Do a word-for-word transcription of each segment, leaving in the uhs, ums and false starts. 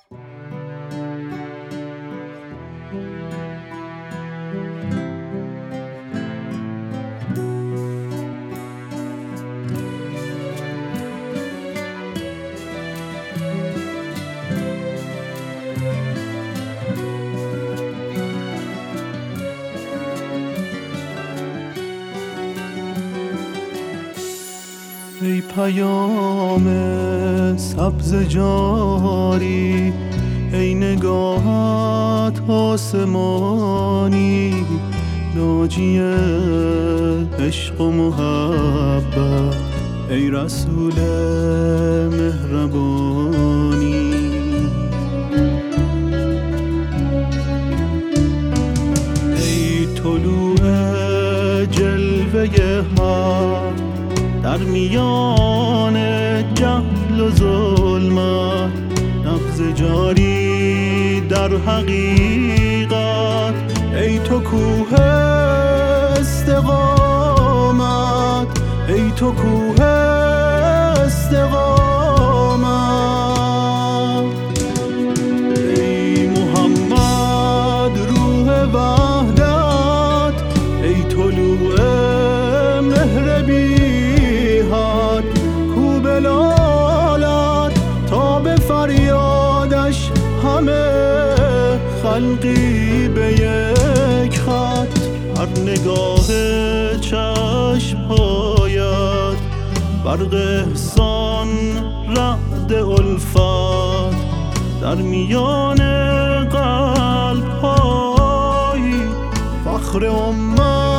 ای پیام سبز جاری، ای نگاهت آسمانی، ناجی عشق و محبت، ای رسول مهربانی. ای طلوع جلوه حق در میان جهل و ظلمت، نبض جاری در حقیقت، ای تو کوه استقامت، ای تو کوه استقامت. ای محمد روح وحدت، ای طلوع مهر بی تا به فریادش همه خلقی به یک خط. هر نگاه چشم‌هایت برق احسان، رعد الفت، در میان قلب‌های فخر امت.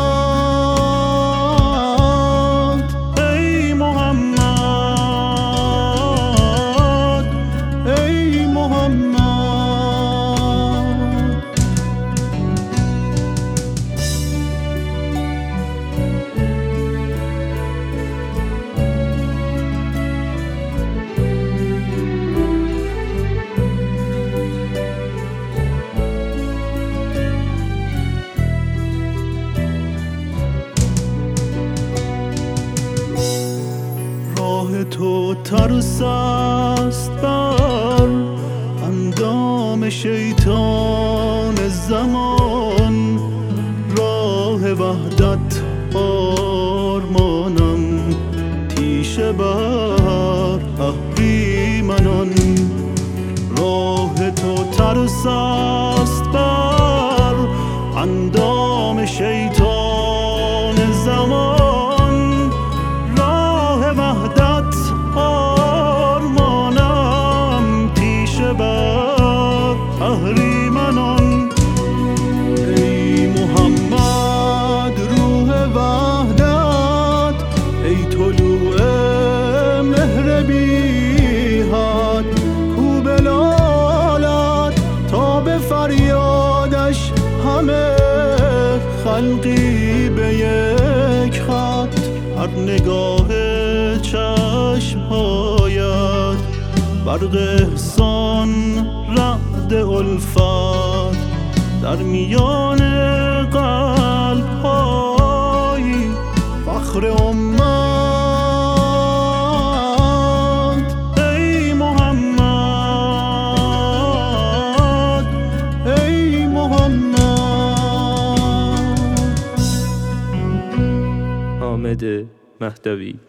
تو ترس است بر اندام شیطان زمان، راه وحدت آرمانم، تیشه بر اهریمنان. راه تو ترس است بر اندام شیطان زمان، راه وحدت آرمانم، تیشه بر اهریمنان. ای محمد روح وحدت، ای طلوع مهر بی حد، کو بلالت تا به فریادش همه خلقی به یک خط. هر نگاه چشم‌هایت برق احسان، رعد الفت، در میان قلب‌های فخر امت. ای محمد، ای محمد. حامد مهدوی.